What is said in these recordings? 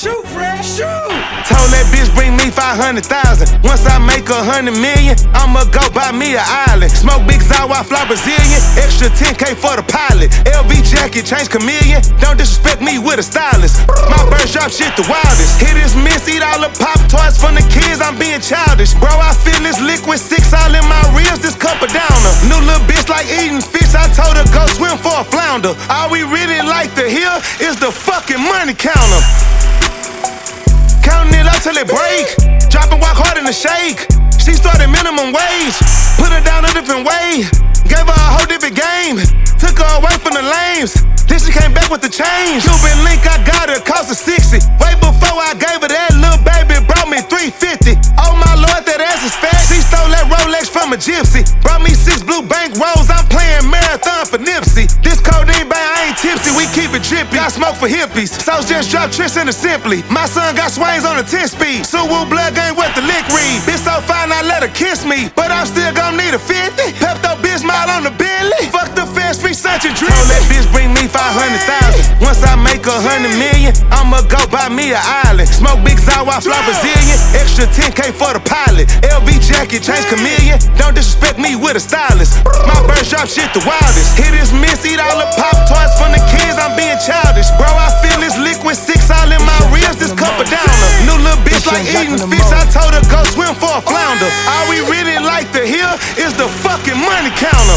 Shoot, Fred, shoot. Told that bitch bring me 500,000. Once I make 100 million, I'ma go buy me an island. Smoke big Zow, I fly Brazilian. Extra 10K for the pilot. LV jacket, change chameleon. Don't disrespect me with a stylist. My birds drop shit the wildest. Hit this miss, eat all the pop toys from the kids. I'm being childish. Bro, I feel this liquid 6 all in my ribs. This cup of downer. New little bitch like eating fish. I told her go swim for a flounder. All we really like to hear is the fucking money counter. Counting it up till it break. Drop and walk hard in the shake. She started minimum wage. Put her down a different way. Gave her a whole different game. Took her away from the lames. Then she came back with the change. Cuban link, I got her, cost her 60. Way before I gave her that, little baby brought me 350. Oh my lord, that ass is fat. She stole that Rolex from a gypsy. Brought me 6 blue bank rolls. I'm playing marathon for Nipsey. This codeine bang, I ain't tipsy. We keep it drippy. I smoke for hippies. So just drop tricks in the Simply. My son got swings on a 10-speed. Suwu blood gang with the lick read. Bitch so fine, I let her kiss me. But I'm still gon' need a 50. Pepto Bismol on the Bentley. Fuck the fast free such a drip. Told that bitch bring me 500,000. Once I make 100 million, I'ma go buy me an island. Smoke big Zow, I fly Brazilian. Extra 10K for the pilot. LV jacket, change chameleon. Don't disrespect me with a stylist. My birds drop shit the wildest. Hit this miss, eat all the pop toys from the kids. I'm being childish. Bro, I feel this liquid 6 all in my ribs. This cup of downer. New little bitch like eating fish. I told her go swim for a flounder. All we really like to hear is the fucking money counter.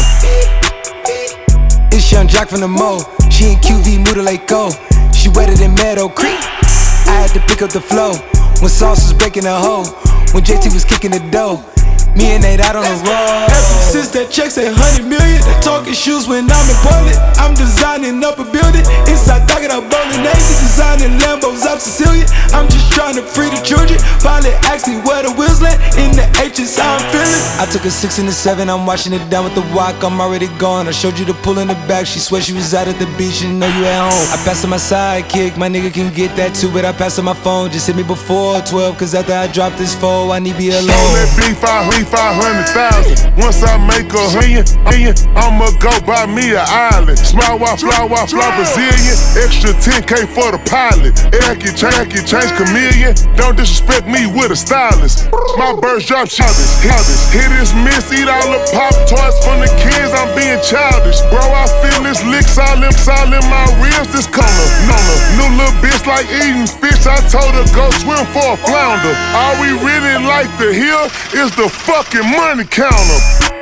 It's Young Jock from the Mo. She in QV, Mutilate Go. She wetter than Meadow Creek. I had to pick up the flow when Sauce was breaking the hoe. When JT was kicking the dough. Me and Nate out on the road. Ever since that check say 100 million, they talking shoes when I'm in Portland. I'm designing up a building inside Docket up Bolognese, designing Lambos up Sicilian. I'm just trying to free the children. Pilot asked me where the wheels land. In the H is how I'm feeling. I took a 6 and a 7, I'm washing it down with the walk. I'm already gone. I showed you the pull in the back. She swear she was out at the beach, she didn't know you at home. I passed her my sidekick, my nigga can get that too, but I passed her my phone. Just hit me before 12, cause after I drop this foe, I need be alone. That beef, I 500,000. Once I make 100 million, I'ma go buy me an island. Smile, fly Brazilian. Extra 10K for the pilot. Air change chameleon. Don't disrespect me with a stylist. My birds drop shit. Hit this miss, eat all the pop toys from the kids. I'm being childish. Bro, I feel this licks all in my ribs. This color. New little bitch like eating fish. I told her go swim for a flounder. All we really like to hear is the fucking money counter.